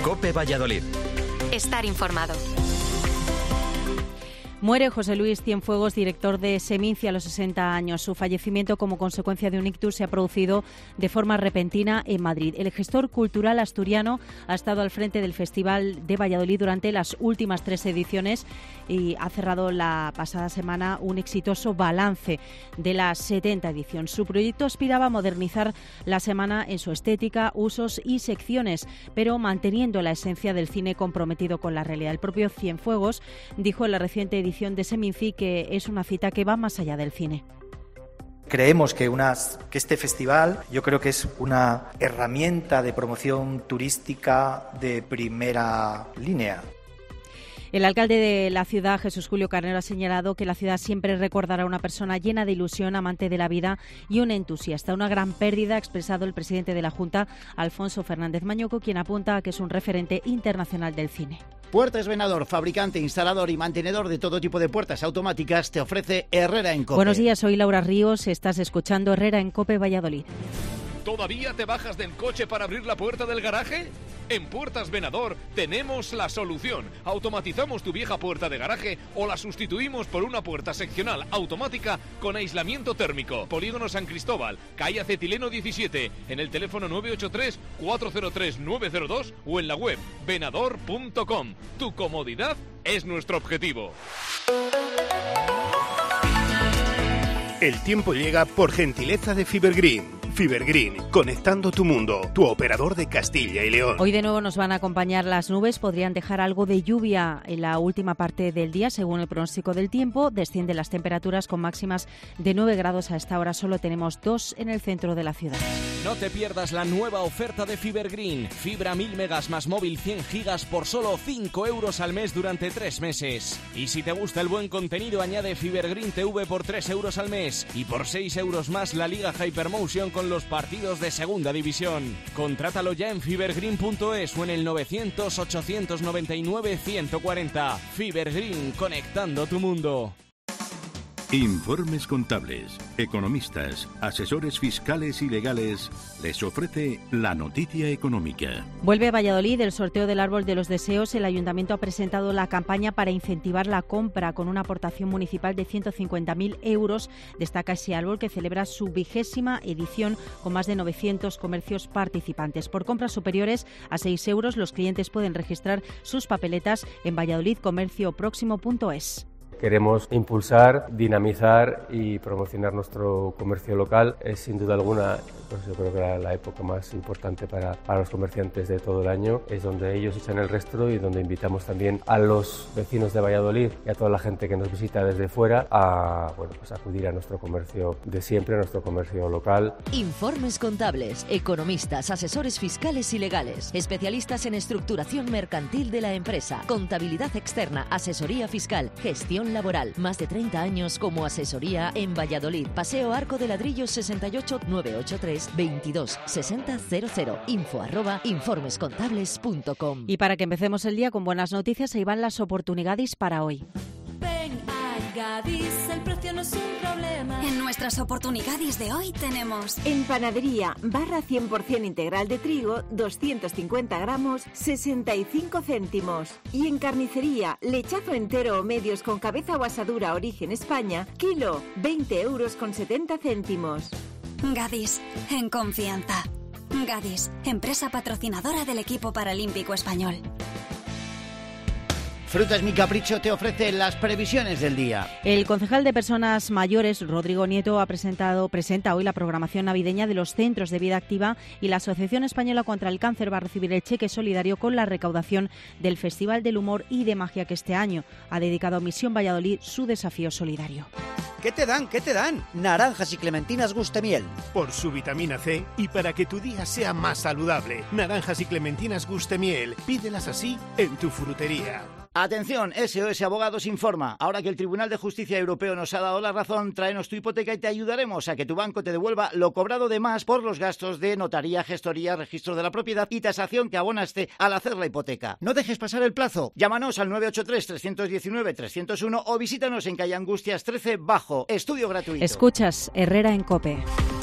COPE Valladolid. Estar informado. Muere José Luis Cienfuegos, director de Seminci, a los 60 años. Su fallecimiento como consecuencia de un ictus se ha producido de forma repentina en Madrid. El gestor cultural asturiano ha estado al frente del Festival de Valladolid durante las últimas 3 ediciones y ha cerrado la pasada semana un exitoso balance de la 70 edición. Su proyecto aspiraba a modernizar la semana en su estética, usos y secciones, pero manteniendo la esencia del cine comprometido con la realidad. El propio Cienfuegos dijo en la reciente edición de Seminci que es una cita que va más allá del cine. Creemos que este festival, yo creo que es una herramienta de promoción turística de primera línea. El alcalde de la ciudad, Jesús Julio Carnero, ha señalado que la ciudad siempre recordará a una persona llena de ilusión, amante de la vida y un entusiasta. Una gran pérdida, ha expresado el presidente de la Junta, Alfonso Fernández Mañoco, quien apunta a que es un referente internacional del cine. Puertas Venador, fabricante, instalador y mantenedor de todo tipo de puertas automáticas, te ofrece Herrera en COPE. Buenos días, soy Laura Ríos, estás escuchando Herrera en COPE Valladolid. ¿Todavía te bajas del coche para abrir la puerta del garaje? En Puertas Venador tenemos la solución. Automatizamos tu vieja puerta de garaje o la sustituimos por una puerta seccional automática con aislamiento térmico. Polígono San Cristóbal, calle Acetileno 17, en el teléfono 983-403-902 o en la web venador.com. Tu comodidad es nuestro objetivo. El tiempo llega por gentileza de Fibergreen. Fibergreen, conectando tu mundo, tu operador de Castilla y León. Hoy de nuevo nos van a acompañar las nubes, podrían dejar algo de lluvia en la última parte del día, según el pronóstico del tiempo. Descienden las temperaturas con máximas de 9 grados a esta hora, solo tenemos 2 en el centro de la ciudad. No te pierdas la nueva oferta de Fibergreen. Fibra 1000 megas más móvil 100 gigas por solo 5 euros al mes durante 3 meses. Y si te gusta el buen contenido, añade Fibergreen TV por 3 euros al mes. Y por 6 euros más la Liga Hypermotion con los partidos de Segunda División. Contrátalo ya en fibergreen.es o en el 900-899-140. Fibergreen, conectando tu mundo. Informes contables, economistas, asesores fiscales y legales les ofrece la noticia económica. Vuelve a Valladolid el sorteo del Árbol de los Deseos. El Ayuntamiento ha presentado la campaña para incentivar la compra con una aportación municipal de 150.000 euros. Destaca ese árbol que celebra su 20ª edición con más de 900 comercios participantes. Por compras superiores a 6 euros los clientes pueden registrar sus papeletas en valladolidcomerciopróximo.es. Queremos impulsar, dinamizar y promocionar nuestro comercio local. Es sin duda alguna, pues yo creo que la época más importante para los comerciantes de todo el año. Es donde ellos echan el rastro y donde invitamos también a los vecinos de Valladolid y a toda la gente que nos visita desde fuera a acudir a nuestro comercio de siempre, a nuestro comercio local. Informes contables, economistas, asesores fiscales y legales, especialistas en estructuración mercantil de la empresa, contabilidad externa, asesoría fiscal, gestión laboral. Más de 30 años como asesoría en Valladolid. Paseo Arco de Ladrillos 68 983 22 60 00. info@informescontables.com. Y para que empecemos el día con buenas noticias, ahí van las oportunidades para hoy. Ven a Gadis, el precio no es un problema. En nuestras oportunidades de hoy tenemos en panadería, barra 100% integral de trigo, 250 gramos, 65 céntimos. Y en carnicería, lechazo entero o medios con cabeza o asadura origen España, kilo, 20 euros con 70 céntimos. Gadis, en confianza. Gadis, empresa patrocinadora del equipo paralímpico español. Frutas Mi Capricho te ofrece las previsiones del día. El concejal de Personas Mayores, Rodrigo Nieto, presenta hoy la programación navideña de los centros de vida activa y la Asociación Española contra el Cáncer va a recibir el cheque solidario con la recaudación del Festival del Humor y de Magia que este año ha dedicado a Misión Valladolid su desafío solidario. ¿Qué te dan? ¿Qué te dan? Naranjas y clementinas Gustemiel. Por su vitamina C y para que tu día sea más saludable. Naranjas y clementinas Gustemiel. Pídelas así en tu frutería. Atención, SOS Abogados informa. Ahora que el Tribunal de Justicia Europeo nos ha dado la razón, tráenos tu hipoteca y te ayudaremos a que tu banco te devuelva lo cobrado de más por los gastos de notaría, gestoría, registro de la propiedad y tasación que abonaste al hacer la hipoteca. No dejes pasar el plazo. Llámanos al 983-319-301 o visítanos en calle Angustias 13 Bajo. Estudio gratuito. Escuchas Herrera en COPE.